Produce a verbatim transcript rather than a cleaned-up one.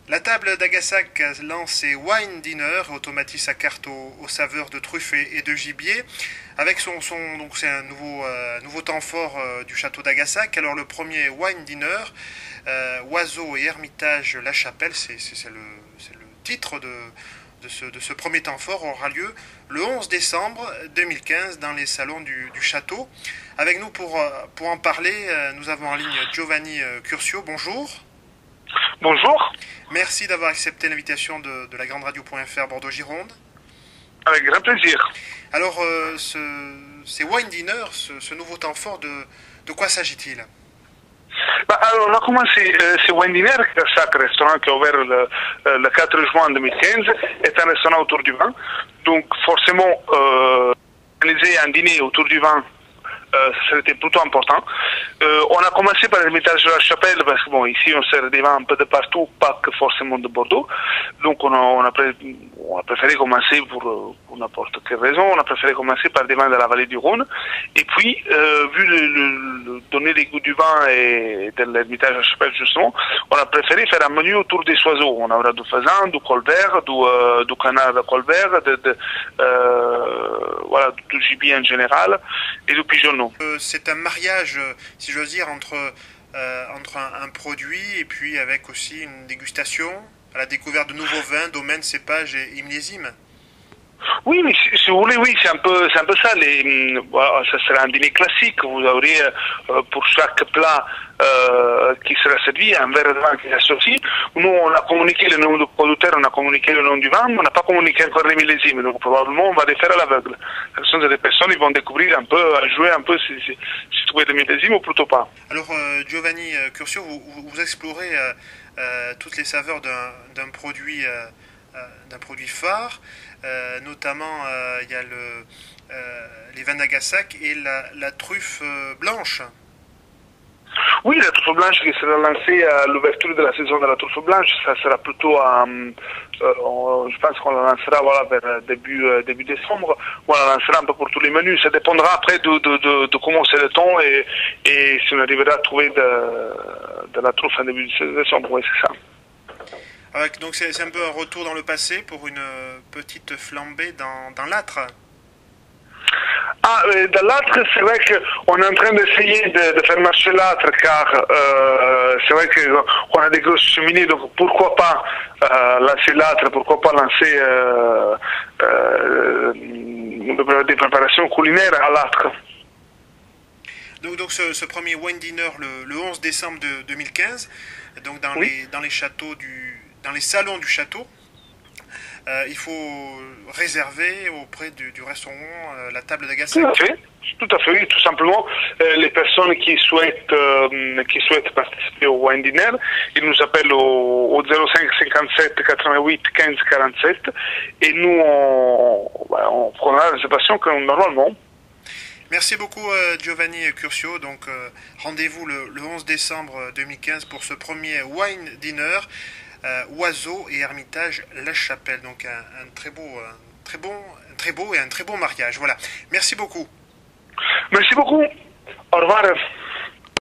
La table d'Agassac lance ses Wine Dinner, automatise sa carte aux, aux saveurs de truffes et, et de gibier. Avec son, son donc c'est un nouveau, euh, nouveau temps fort euh, du château d'Agassac. Alors le premier Wine Dinner, euh, Oiseau et Hermitage La Chapelle, c'est, c'est, c'est, le, c'est le titre de, de, ce, de ce premier temps fort, aura lieu le onze décembre deux mille quinze dans les salons du, du château. Avec nous pour, pour en parler, nous avons en ligne Giovanni Curcio. Bonjour. Bonjour. Merci d'avoir accepté l'invitation de, de la grande radio.fr Bordeaux-Gironde. Avec grand plaisir. Alors, euh, ce, ces Wine Dinner, ce, ce nouveau temps fort, de, de quoi s'agit-il? Bah, alors, on a commencé euh, ce Wine Dinner, Agassac, restaurant qui a ouvert le, le quatre juin deux mille quinze, est un restaurant autour du vin. Donc, forcément, euh, organiser un dîner autour du vin, Euh, c'était plutôt important. Euh, on a commencé par l'Hermitage de la Chapelle parce que bon, ici on sert des vins un peu de partout, pas que forcément de Bordeaux. Donc on a, on a, pré on a préféré commencer pour, pour n'importe quelle raison, on a préféré commencer par des vins de la vallée du Rhône. Et puis, euh, vu le, le, le donner les goûts du vin et de l'Hermitage de la Chapelle justement, on a préféré faire un menu autour des oiseaux. On aura du faisan, du colbert, du, euh, du canard de colbert, de, de, euh, voilà, du gibier en général et du pigeon. Euh, c'est un mariage, si j'ose dire, entre, euh, entre un, un produit et puis avec aussi une dégustation, à la découverte de nouveaux vins, domaines, cépages et millésimes. Oui, mais si, si vous voulez, oui, c'est un peu, c'est un peu ça. Les, voilà, ça sera un dîner classique. Vous aurez euh, pour chaque plat euh, qui sera servi un verre de vin qui est associé. Nous, on a communiqué le nom du producteur, on a communiqué le nom du vin, mais on n'a pas communiqué encore les millésimes. Donc probablement, on va les faire à l'aveugle. Ce sont des personnes qui vont découvrir un peu, jouer un peu si, si, si trouver des millésimes ou plutôt pas. Alors, euh, Giovanni Curcio, vous, vous explorez euh, euh, toutes les saveurs d'un, d'un produit, euh, euh, d'un produit phare. Euh, notamment, il euh, y a le, euh, les vins d'Agassac et la, la truffe euh, blanche. Oui, la truffe blanche qui sera lancée à l'ouverture de la saison de la truffe blanche, ça sera plutôt, à, euh, on, je pense qu'on la lancera voilà, vers début, euh, début décembre, on la lancera un peu pour tous les menus. Ça dépendra après de, de, de, de comment c'est le temps et, et si on arrivera à trouver de, de la truffe en début décembre, oui, c'est ça. Avec, donc c'est, c'est un peu un retour dans le passé pour une petite flambée dans, dans l'âtre. Ah, euh, dans l'âtre, c'est vrai qu'on est en train d'essayer de, de faire marcher l'âtre car euh, c'est vrai qu'on a des grosses cheminées, donc pourquoi pas euh, lancer l'âtre, pourquoi pas lancer euh, euh, des préparations culinaires à l'âtre. Donc, donc ce, ce premier Wine Dinner le, le onze décembre de deux mille quinze, donc dans, oui. les, dans les châteaux du, dans les salons du château. Euh, il faut réserver auprès du, du restaurant euh, la table d'Agassac. Tout à fait, tout à fait, oui, tout simplement. Euh, les personnes qui souhaitent euh, qui souhaitent participer au Wine Dinner, ils nous appellent au, au zéro cinq cinquante-sept quatre-vingt-huit quinze quarante-sept et nous on, on prendra la réservation comme normalement. Merci beaucoup euh, Giovanni Curcio. Donc euh, rendez-vous le, le onze décembre deux mille quinze pour ce premier Wine Dinner. Euh, Oiseau et Hermitage La Chapelle, donc un, un très beau, un très bon, un très beau et un très bon mariage. Voilà. Merci beaucoup. Merci beaucoup. Au revoir.